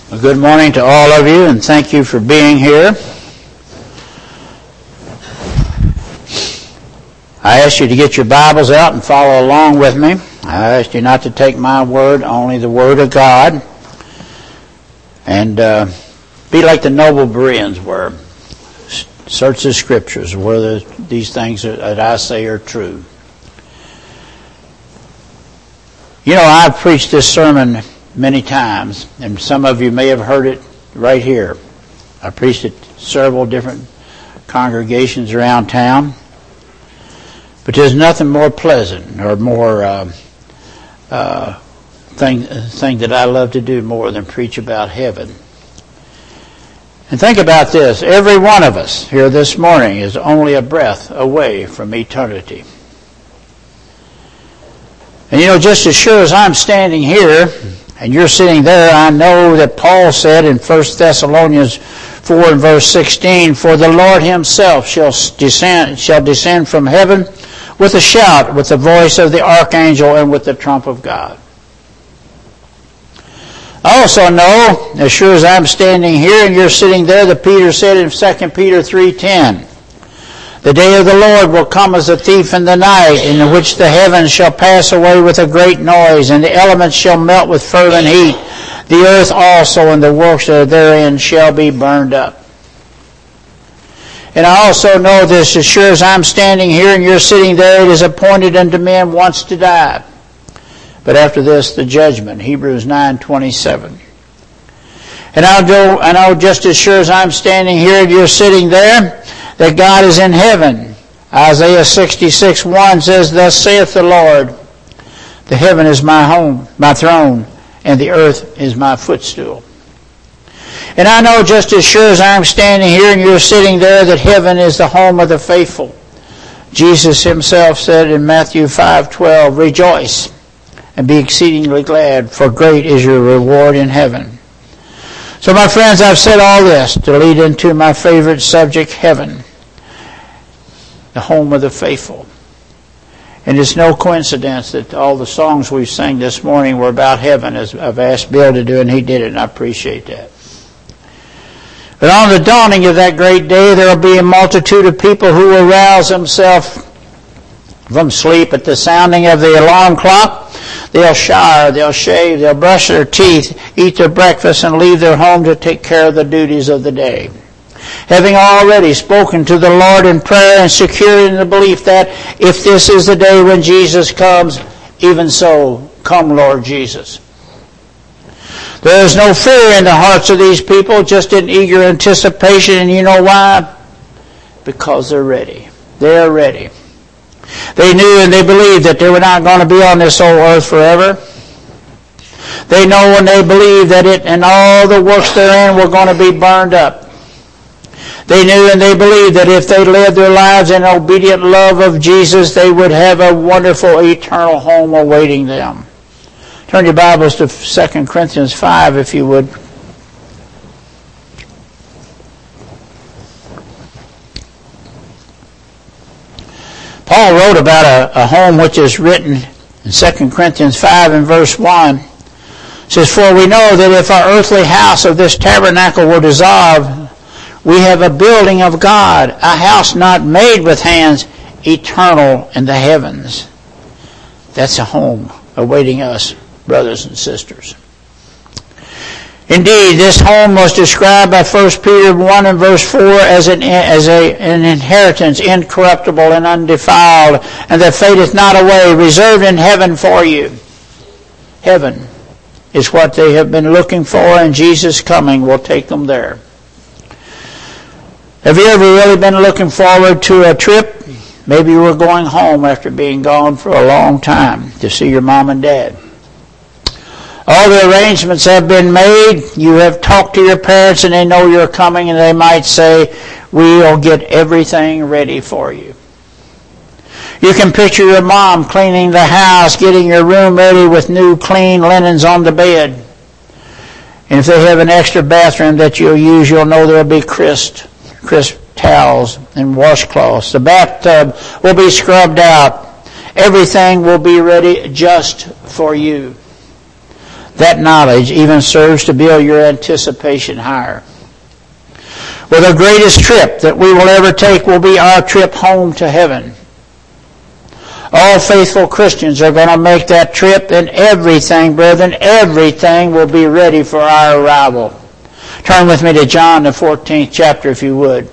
Well, good morning to all of you, and thank you for being here. I ask you to get your Bibles out and follow along with me. I ask you not to take my word, only the Word of God. And be like the noble Bereans were. Search the Scriptures, whether these things that I say are true. You know, I've preached this sermon many times, and some of you may have heard it right here. I preached at several different congregations around town. But there's nothing more pleasant or more thing that I love to do more than preach about heaven. And think about this. Every one of us here this morning is only a breath away from eternity. And you know, just as sure as I'm standing here and you're sitting there, I know that Paul said in 1 Thessalonians 4 and verse 16, "For the Lord himself shall descend from heaven with a shout, with the voice of the archangel, and with the trump of God." I also know, as sure as I'm standing here and you're sitting there, that Peter said in 2 Peter 3:10, "The day of the Lord will come as a thief in the night, in which the heavens shall pass away with a great noise, and the elements shall melt with fervent heat. The earth also and the works that are therein shall be burned up." And I also know this, as sure as I'm standing here and you're sitting there, it is appointed unto men once to die, but after this the judgment. Hebrews 9:27. And I know just as sure as I'm standing here and you're sitting there, that God is in heaven. Isaiah 66:1 says, "Thus saith the Lord, the heaven is my home, my throne, and the earth is my footstool." And I know just as sure as I'm standing here and you're sitting there, that heaven is the home of the faithful. Jesus himself said in Matthew 5:12, "Rejoice and be exceedingly glad, for great is your reward in heaven." So my friends, I've said all this to lead into my favorite subject, heaven, the home of the faithful. And it's no coincidence that all the songs we've sang this morning were about heaven, as I've asked Bill to do, and he did it, and I appreciate that. But on the dawning of that great day, there will be a multitude of people who will rouse themselves from sleep at the sounding of the alarm clock. They'll shower, they'll shave, they'll brush their teeth, eat their breakfast, and leave their home to take care of the duties of the day, having already spoken to the Lord in prayer and secured in the belief that if this is the day when Jesus comes, even so, come Lord Jesus. There is no fear in the hearts of these people, just an eager anticipation, and you know why? Because they're ready. They're ready. They knew and they believed that they were not going to be on this old earth forever. They know and they believe that it and all the works therein were going to be burned up. They knew and they believed that if they lived their lives in obedient love of Jesus, they would have a wonderful eternal home awaiting them. Turn your Bibles to 2 Corinthians 5, if you would. Paul wrote about a home which is written in 2 Corinthians 5 and verse 1. It says, "For we know that if our earthly house of this tabernacle will dissolve, we have a building of God, a house not made with hands, eternal in the heavens." That's a home awaiting us, brothers and sisters. Indeed, this home was described by 1 Peter 1 and verse 4 as an inheritance incorruptible and undefiled, and that fadeth not away, reserved in heaven for you. Heaven is what they have been looking for, and Jesus' coming will take them there. Have you ever really been looking forward to a trip? Maybe you were going home after being gone for a long time to see your mom and dad. All the arrangements have been made. You have talked to your parents and they know you're coming, and they might say, "We'll get everything ready for you." You can picture your mom cleaning the house, getting your room ready with new clean linens on the bed. And if they have an extra bathroom that you'll use, you'll know there'll be crisp towels and washcloths. The bathtub will be scrubbed out. Everything will be ready just for you. That knowledge even serves to build your anticipation higher. Well, the greatest trip that we will ever take will be our trip home to heaven. All faithful Christians are going to make that trip, and everything, brethren, everything will be ready for our arrival. Turn with me to John, the 14th chapter, if you would.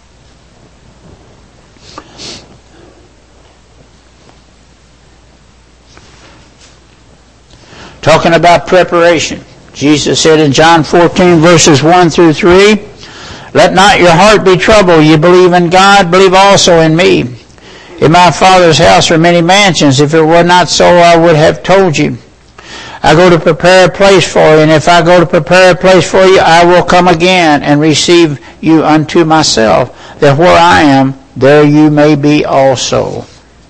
Talking about preparation. Jesus said in John 14, verses 1 through 3, "Let not your heart be troubled. You believe in God, believe also in me. In my Father's house are many mansions. If it were not so, I would have told you. I go to prepare a place for you, and if I go to prepare a place for you, I will come again and receive you unto myself, that where I am, there you may be also."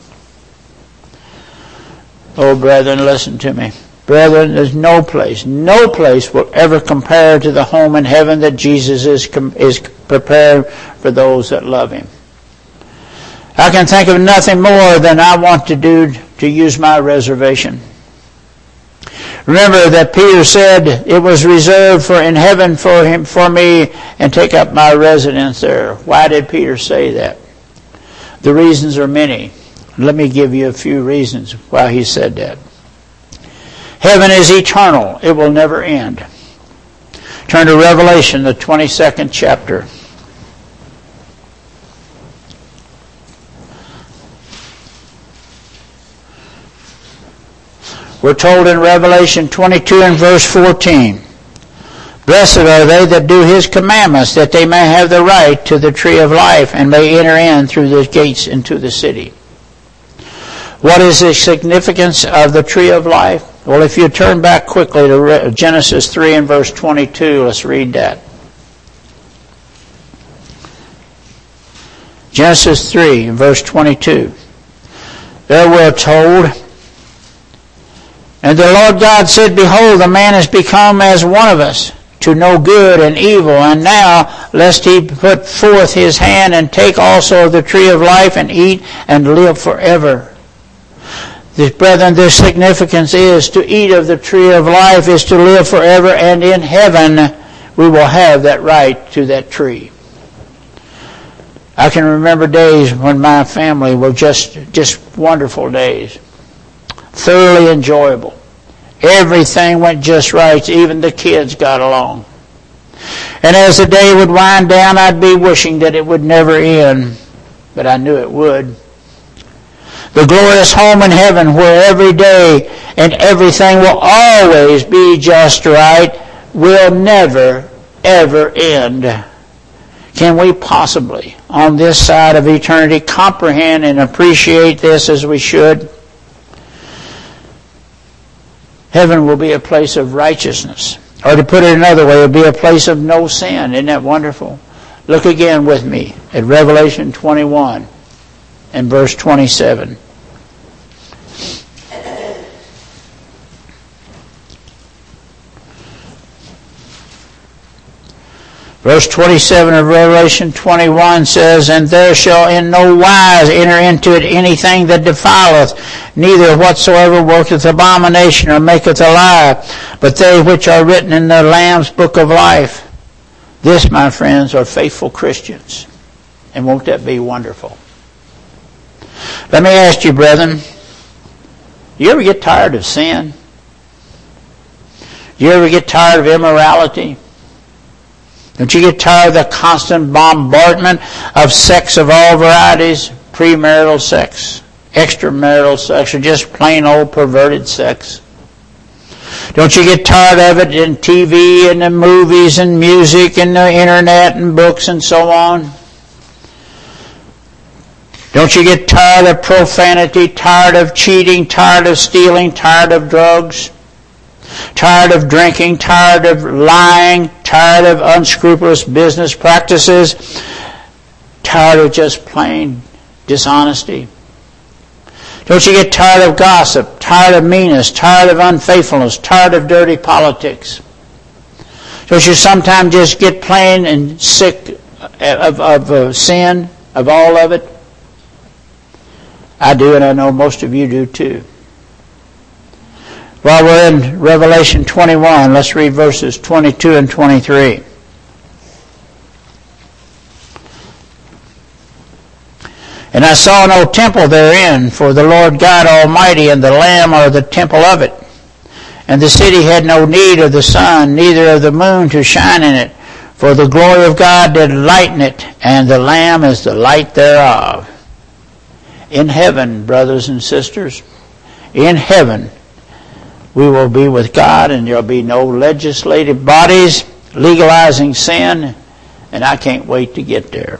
Oh, brethren, listen to me. Brethren, there's no place will ever compare to the home in heaven that Jesus is prepared for those that love Him. I can think of nothing more than I want to do to use my reservation. Remember that Peter said it was reserved in heaven for me, and take up my residence there. Why did Peter say that? The reasons are many. Let me give you a few reasons why he said that. Heaven is eternal. It will never end. Turn to Revelation, the 22nd chapter. We're told in Revelation 22 and verse 14, "Blessed are they that do His commandments, that they may have the right to the tree of life, and may enter in through the gates into the city." What is the significance of the tree of life? Well, if you turn back quickly to Genesis 3 and verse 22, let's read that. Genesis 3 and verse 22. There we're told, "And the Lord God said, Behold, the man is become as one of us, to know good and evil. And now, lest he put forth his hand and take also of the tree of life and eat and live forever." Brethren, the significance is to eat of the tree of life is to live forever, and in heaven we will have that right to that tree. I can remember days when my family were just wonderful days. Thoroughly enjoyable. Everything went just right. Even the kids got along. And as the day would wind down, I'd be wishing that it would never end. But I knew it would. The glorious home in heaven where every day and everything will always be just right will never, ever end. Can we possibly, on this side of eternity, comprehend and appreciate this as we should? Heaven will be a place of righteousness. Or to put it another way, it will be a place of no sin. Isn't that wonderful? Look again with me at Revelation 21 and verse 27. Verse 27 of Revelation 21 says, "And there shall in no wise enter into it anything that defileth, neither whatsoever worketh abomination or maketh a lie, but they which are written in the Lamb's book of life." This, my friends, are faithful Christians. And won't that be wonderful? Let me ask you, brethren, do you ever get tired of sin? Do you ever get tired of immorality? Don't you get tired of the constant bombardment of sex of all varieties? Premarital sex, extramarital sex, or just plain old perverted sex? Don't you get tired of it in TV and the movies and music and the internet and books and so on? Don't you get tired of profanity, tired of cheating, tired of stealing, tired of drugs? Tired of drinking, tired of lying, tired of unscrupulous business practices, tired of just plain dishonesty? Don't you get tired of gossip, tired of meanness, tired of unfaithfulness, tired of dirty politics? Don't you sometimes just get plain and sick of sin, of all of it? I do, and I know most of you do too. While we're in Revelation 21, let's read verses 22 and 23. And I saw no temple therein, for the Lord God Almighty and the Lamb are the temple of it. And the city had no need of the sun, neither of the moon to shine in it, for the glory of God did lighten it, and the Lamb is the light thereof. In heaven, brothers and sisters, in heaven, we will be with God, and there will be no legislative bodies legalizing sin, and I can't wait to get there.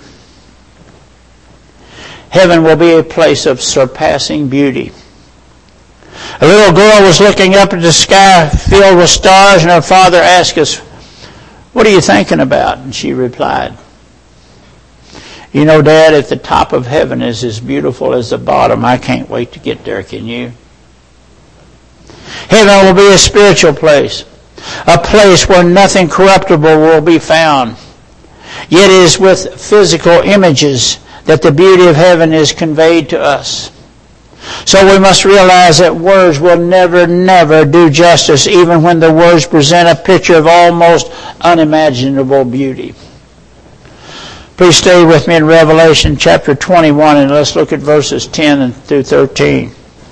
Heaven will be a place of surpassing beauty. A little girl was looking up at the sky filled with stars, and her father asked us, "What are you thinking about?" And she replied, "You know, Dad, if the top of heaven is as beautiful as the bottom, I can't wait to get there, can you?" Heaven will be a spiritual place, a place where nothing corruptible will be found. Yet it is with physical images that the beauty of heaven is conveyed to us. So we must realize that words will never do justice, even when the words present a picture of almost unimaginable beauty. Please stay with me in Revelation chapter 21, and let's look at verses 10 through 13.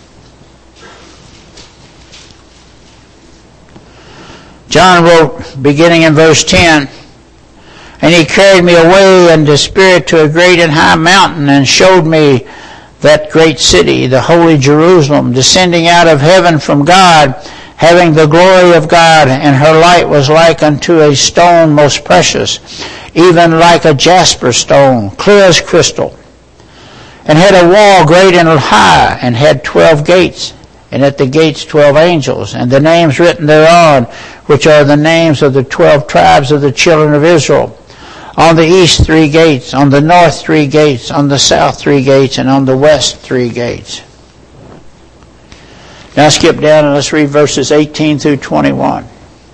John wrote, beginning in verse 10, "And he carried me away in the Spirit to a great and high mountain, and showed me that great city, the holy Jerusalem, descending out of heaven from God, having the glory of God, and her light was like unto a stone most precious, even like a jasper stone, clear as crystal, and had a wall great and high, and had 12 gates, and at the gates 12 angels, and the names written thereon, which are the names of the 12 tribes of the children of Israel. On the east 3 gates, on the north 3 gates, on the south 3 gates, and on the west 3 gates." Now skip down and let's read verses 18 through 21.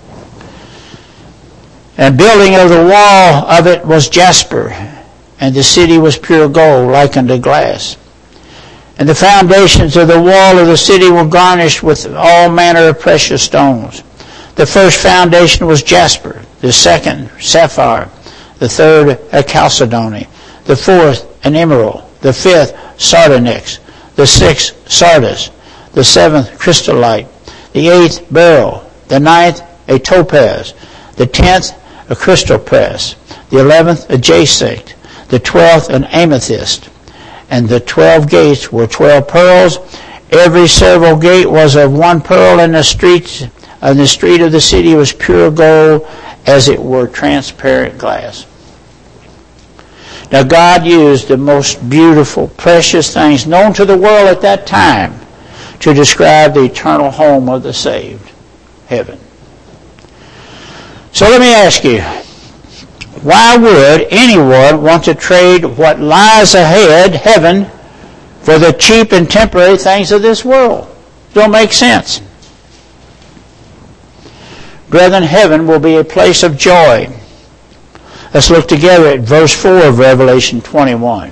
"And building of the wall of it was jasper, and the city was pure gold, like unto glass. And the foundations of the wall of the city were garnished with all manner of precious stones. The first foundation was jasper, the second sapphire, the third a chalcedony, the fourth an emerald, the fifth sardonyx, the sixth sardis, the seventh chrysolite, the eighth beryl, the ninth a topaz, the 10th a chrysoprase, the 11th a jacinth, the 12th an amethyst. And the 12 gates were 12 pearls. Every several gate was of 1 pearl, and the street of the city was pure gold, as it were transparent glass." Now God used the most beautiful, precious things known to the world at that time to describe the eternal home of the saved, heaven. So let me ask you, why would anyone want to trade what lies ahead, heaven, for the cheap and temporary things of this world? Don't make sense. Brethren, heaven will be a place of joy. Let's look together at verse 4 of Revelation 21.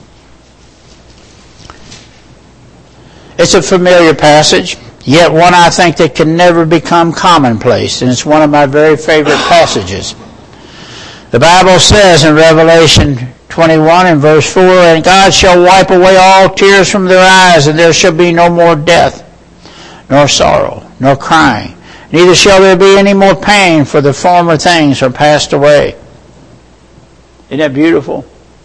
It's a familiar passage, yet one I think that can never become commonplace, and it's one of my very favorite passages. The Bible says in Revelation 21 and verse 4, "And God shall wipe away all tears from their eyes, and there shall be no more death, nor sorrow, nor crying. Neither shall there be any more pain, for the former things are passed away." Isn't that beautiful?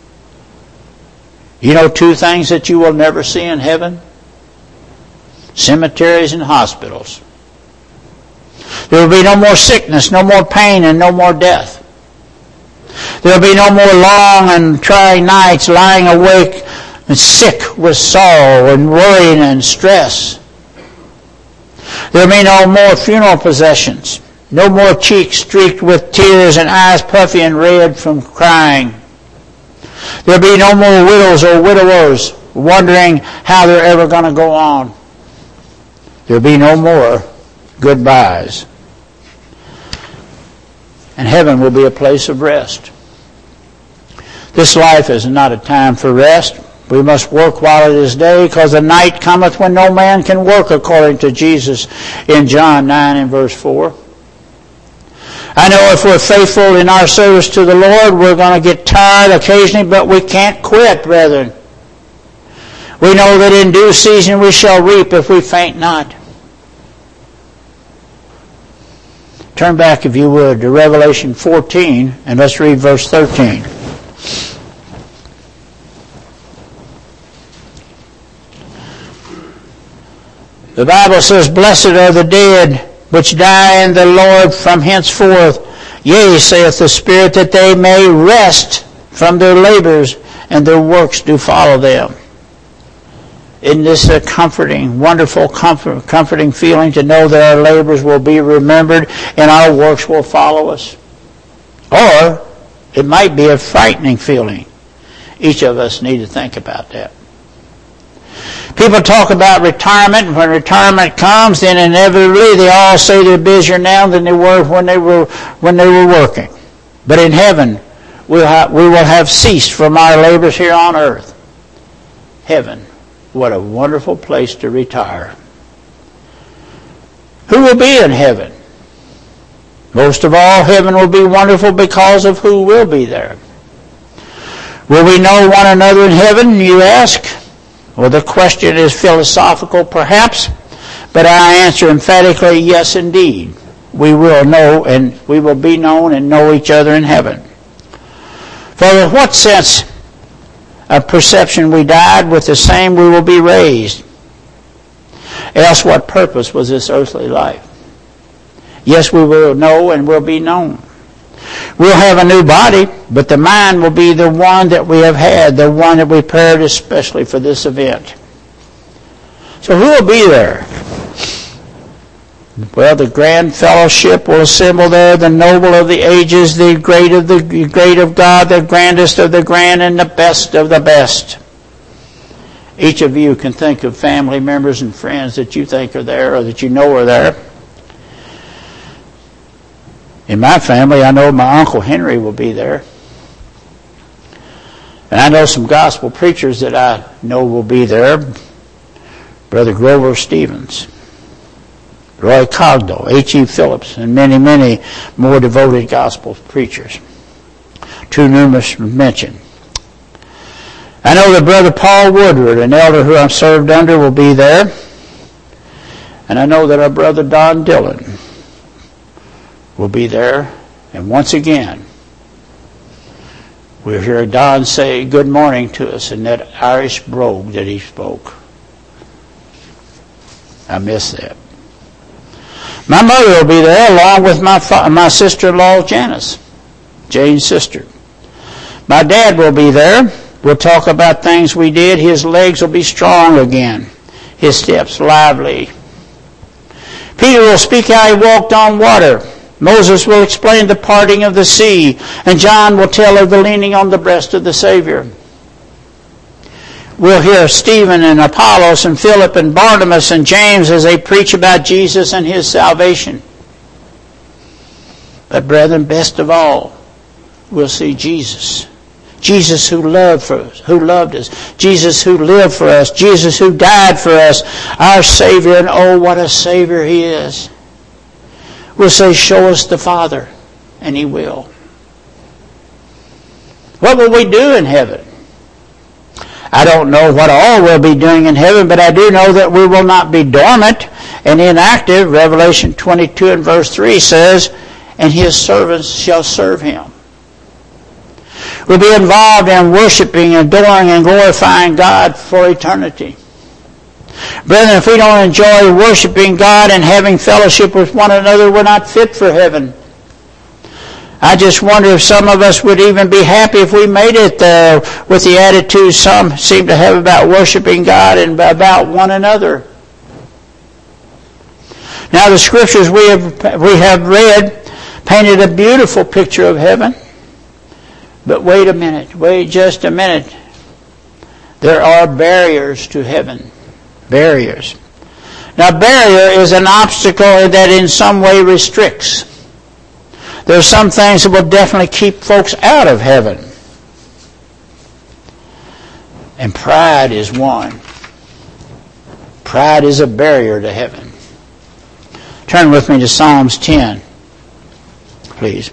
You know 2 things that you will never see in heaven? Cemeteries and hospitals. There will be no more sickness, no more pain, and no more death. There will be no more long and trying nights lying awake and sick with sorrow and worrying and stress. There will be no more funeral processions, no more cheeks streaked with tears and eyes puffy and red from crying. There will be no more widows or widowers wondering how they're ever going to go on. There will be no more goodbyes. And heaven will be a place of rest. This life is not a time for rest, We must work while it is day, because the night cometh when no man can work, according to Jesus in John 9 and verse 4. I know if we're faithful in our service to the Lord, we're going to get tired occasionally, but we can't quit, brethren. We know that in due season we shall reap if we faint not. Turn back, if you would, to Revelation 14, and let's read verse 13. The Bible says, Blessed are the dead which die in the Lord from henceforth. Yea, saith the Spirit, that they may rest from their labors, and their works do follow them. Isn't this a comforting, wonderful, comforting feeling to know that our labors will be remembered and our works will follow us? Or it might be a frightening feeling. Each of us need to think about that. People talk about retirement, and when retirement comes, then inevitably they all say they're busier now than they were when they were working. But in heaven, we will have ceased from our labors here on earth. Heaven, what a wonderful place to retire. Who will be in heaven? Most of all, heaven will be wonderful because of who will be there. Will we know one another in heaven, you ask? Well, the question is philosophical, perhaps, but I answer emphatically, yes, indeed. We will know, and we will be known and know each other in heaven. For in what sense of perception we died, with the same we will be raised. Else what purpose was this earthly life? Yes, we will know and will be known. We'll have a new body, but the mind will be the one that we have had, the one that we prepared especially for this event. So who will be there? Well, the grand fellowship will assemble there, the noble of the ages, the great of God, the grandest of the grand, and the best of the best. Each of you can think of family members and friends that you think are there or that you know are there. In my family, I know my Uncle Henry will be there. And I know some gospel preachers that I know will be there. Brother Grover Stevens, Roy Cogdell, H.E. Phillips, and many, many more devoted gospel preachers. Too numerous to mention. I know that Brother Paul Woodward, an elder who I've served under, will be there. And I know that our Brother Don Dillon will be there. And once again, we'll hear Don say good morning to us in that Irish brogue that he spoke. I miss that. My mother will be there along with my sister-in-law Janice, Jane's sister. My dad will be there. We'll talk about things we did. His legs will be strong again. His steps lively. Peter will speak how he walked on water. Moses will explain the parting of the sea, and John will tell of the leaning on the breast of the Savior. We'll hear Stephen and Apollos and Philip and Barnabas and James as they preach about Jesus and His salvation. But brethren, best of all, we'll see Jesus. Jesus who loved us. Jesus who lived for us. Jesus who died for us. Our Savior, and oh, what a Savior He is. We'll say, show us the Father, and He will. What will we do in heaven? I don't know what all we'll be doing in heaven, but I do know that we will not be dormant and inactive. Revelation 22 and verse 3 says, and His servants shall serve Him. We'll be involved in worshiping, adoring, and glorifying God for eternity. Brethren, if we don't enjoy worshiping God and having fellowship with one another, we're not fit for heaven. I just wonder if some of us would even be happy if we made it there with the attitude some seem to have about worshiping God and about one another. Now, the scriptures we have read painted a beautiful picture of heaven. But wait just a minute. There are barriers to heaven. Barriers. Now, barrier is an obstacle that in some way restricts. There are some things that will definitely keep folks out of heaven. And pride is one. Pride is a barrier to heaven. Turn with me to Psalms 10, please.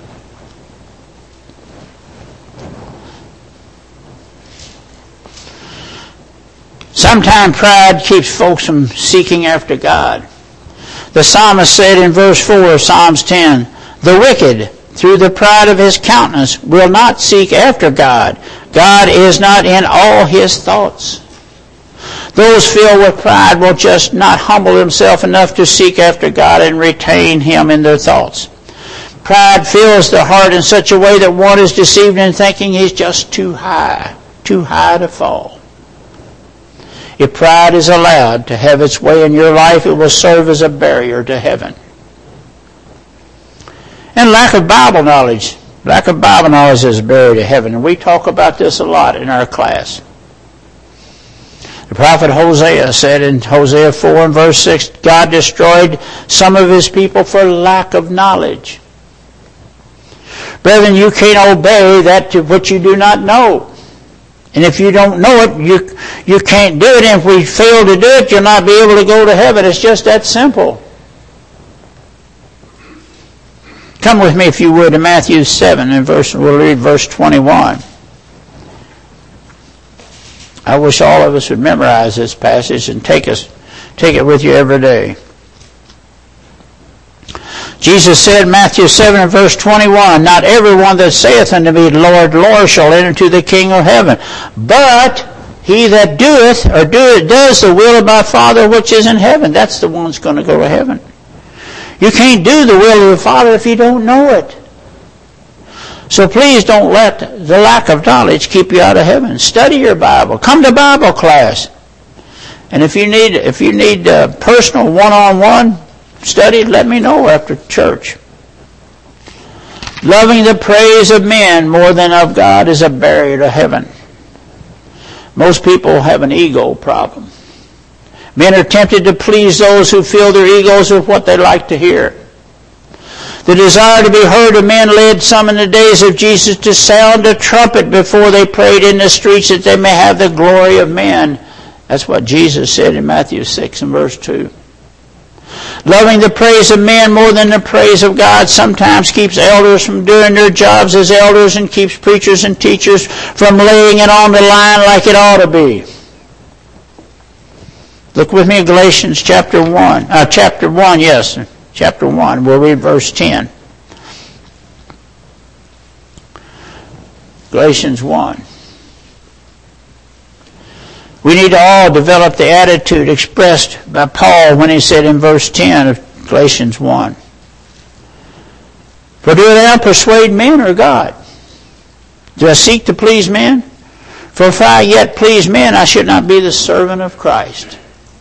Sometimes pride keeps folks from seeking after God. The psalmist said in verse 4 of Psalms 10, "The wicked, through the pride of his countenance, will not seek after God. God is not in all his thoughts." Those filled with pride will just not humble themselves enough to seek after God and retain him in their thoughts. Pride fills the heart in such a way that one is deceived in thinking he's just too high to fall. If pride is allowed to have its way in your life, it will serve as a barrier to heaven. And lack of Bible knowledge. Lack of Bible knowledge is a barrier to heaven. And we talk about this a lot in our class. The prophet Hosea said in Hosea 4 and verse 6, God destroyed some of his people for lack of knowledge. Brethren, you can't obey that to what you do not know. And if you don't know it, you can't do it. And if we fail to do it, you'll not be able to go to heaven. It's just that simple. Come with me, if you would, to Matthew 7, and we'll read verse 21. I wish all of us would memorize this passage and take it with you every day. Jesus said in Matthew 7 and verse 21, "Not everyone that saith unto me, Lord, Lord, shall enter into the kingdom of heaven, but he that does the will of my Father which is in heaven." That's the one that's going to go to heaven. You can't do the will of the Father if you don't know it. So please don't let the lack of knowledge keep you out of heaven. Study your Bible. Come to Bible class. And if you need personal one-on-one study, let me know after church. Loving the praise of men more than of God is a barrier to heaven. Most people have an ego problem. Men are tempted to please those who fill their egos with what they like to hear. The desire to be heard of men led some in the days of Jesus to sound a trumpet before they prayed in the streets that they may have the glory of men. That's what Jesus said in Matthew 6 and verse 2. Loving the praise of men more than the praise of God sometimes keeps elders from doing their jobs as elders and keeps preachers and teachers from laying it on the line like it ought to be. Look with me at Galatians chapter 1. Chapter 1. We'll read verse 10. Galatians 1. We need to all develop the attitude expressed by Paul when he said in verse 10 of Galatians 1, "For do thou persuade men or God? Do I seek to please men? For if I yet please men, I should not be the servant of Christ."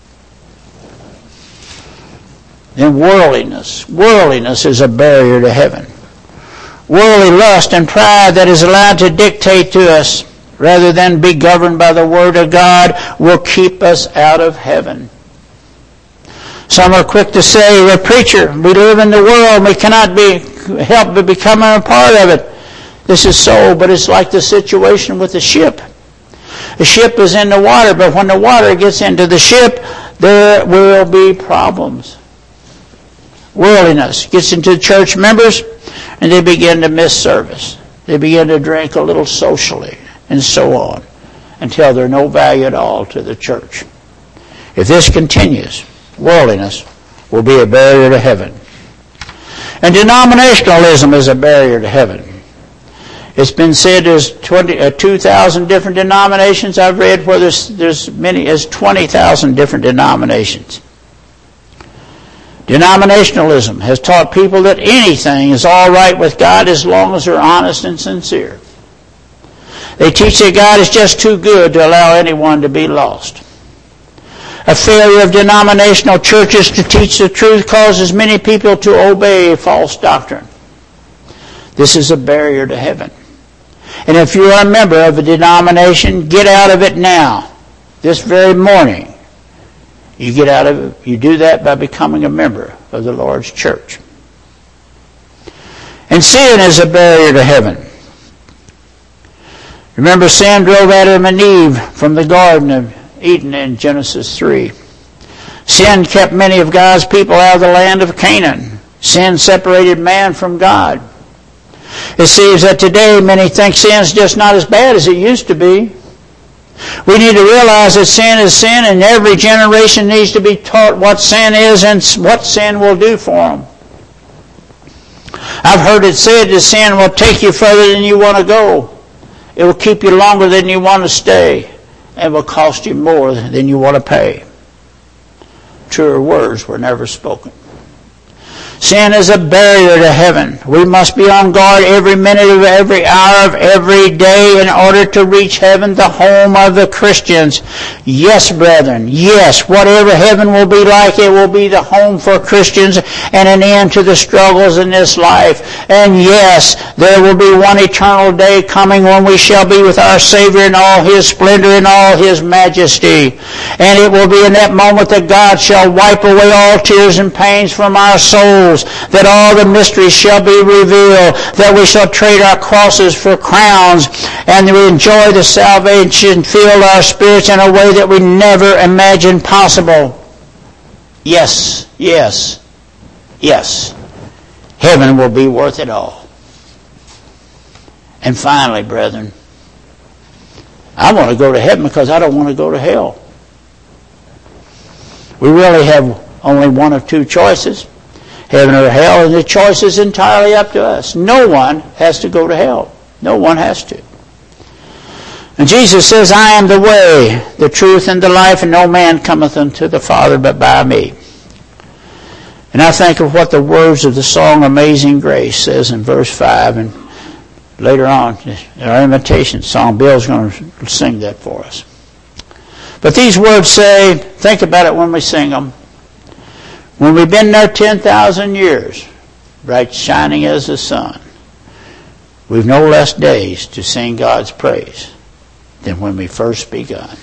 Then worldliness. Worldliness is a barrier to heaven. Worldly lust and pride that is allowed to dictate to us rather than be governed by the Word of God will keep us out of heaven. Some are quick to say, "We're a preacher, we live in the world, we cannot help but becoming a part of it." This is so, but it's like the situation with the ship. The ship is in the water, but when the water gets into the ship, there will be problems. Worldliness gets into church members, and they begin to miss service. They begin to drink a little socially, and so on, until they're no value at all to the church. If this continues, worldliness will be a barrier to heaven. And denominationalism is a barrier to heaven. It's been said there's 2,000 different denominations. I've read where there's many as 20,000 different denominations. Denominationalism has taught people that anything is all right with God as long as they're honest and sincere. They teach that God is just too good to allow anyone to be lost. A failure of denominational churches to teach the truth causes many people to obey false doctrine. This is a barrier to heaven. And if you are a member of a denomination, get out of it now, this very morning. You get out of it. You do that by becoming a member of the Lord's church. And sin is a barrier to heaven. Remember, sin drove Adam and Eve from the Garden of Eden in Genesis 3. Sin kept many of God's people out of the land of Canaan. Sin separated man from God. It seems that today many think sin's just not as bad as it used to be. We need to realize that sin is sin, and every generation needs to be taught what sin is and what sin will do for them. I've heard it said that sin will take you further than you want to go. It will keep you longer than you want to stay, and will cost you more than you want to pay. Truer words were never spoken. Sin is a barrier to heaven. We must be on guard every minute of every hour of every day in order to reach heaven, the home of the Christians. Yes, brethren, yes, whatever heaven will be like, it will be the home for Christians and an end to the struggles in this life. And yes, there will be one eternal day coming when we shall be with our Savior in all His splendor and all His majesty. And it will be in that moment that God shall wipe away all tears and pains from our souls, that all the mysteries shall be revealed, that we shall trade our crosses for crowns, and we enjoy the salvation, fill our spirits in a way that we never imagined possible. Yes, yes, yes. Heaven will be worth it all. And finally, brethren, I want to go to heaven because I don't want to go to hell. We really have only one of two choices, heaven or hell, and the choice is entirely up to us. No one has to go to hell. No one has to. And Jesus says, I am the way, the truth, and the life, and no man cometh unto the Father but by me. And I think of what the words of the song Amazing Grace says in verse 5, and later on in our invitation song, Bill's going to sing that for us. But these words say, think about it when we sing them, when we've been there 10,000 years, bright shining as the sun, we've no less days to sing God's praise than when we first begun.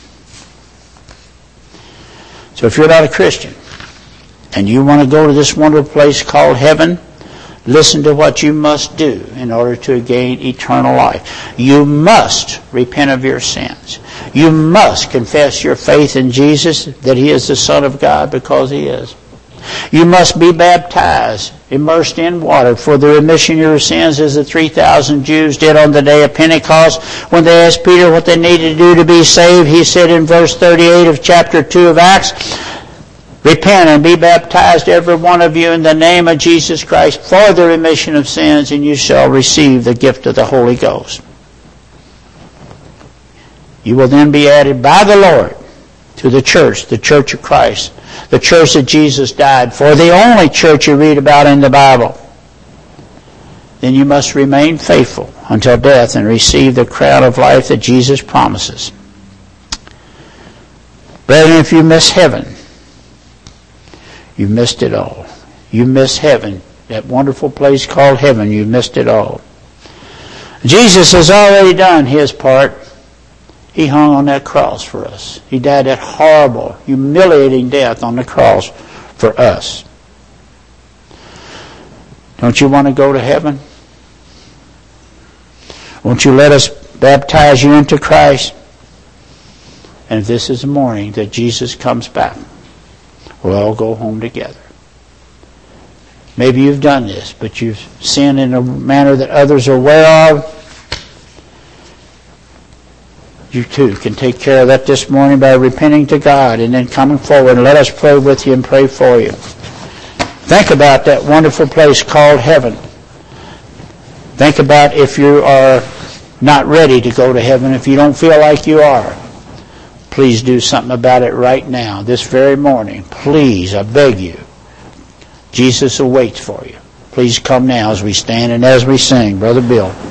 So if you're not a Christian and you want to go to this wonderful place called heaven, listen to what you must do in order to gain eternal life. You must repent of your sins. You must confess your faith in Jesus, that He is the Son of God, because He is. You must be baptized, immersed in water for the remission of your sins, as the 3,000 Jews did on the day of Pentecost. When they asked Peter what they needed to do to be saved, he said in verse 38 of chapter 2 of Acts, repent and be baptized, every one of you, in the name of Jesus Christ for the remission of sins, and you shall receive the gift of the Holy Ghost. You will then be added by the Lord to the church of Christ, the church that Jesus died for, the only church you read about in the Bible. Then you must remain faithful until death and receive the crown of life that Jesus promises. Brethren, if you miss heaven, you've missed it all. You miss heaven, that wonderful place called heaven. You've missed it all. Jesus has already done His part. He hung on that cross for us. He died that horrible, humiliating death on the cross for us. Don't you want to go to heaven? Won't you let us baptize you into Christ? And if this is the morning that Jesus comes back, we'll all go home together. Maybe you've done this, but you've sinned in a manner that others are aware of. You too can take care of that this morning by repenting to God and then coming forward, and let us pray with you and pray for you. Think about that wonderful place called heaven. Think about if you are not ready to go to heaven, if you don't feel like you are. Please do something about it right now, this very morning. Please, I beg you. Jesus awaits for you. Please come now as we stand and as we sing. Brother Bill.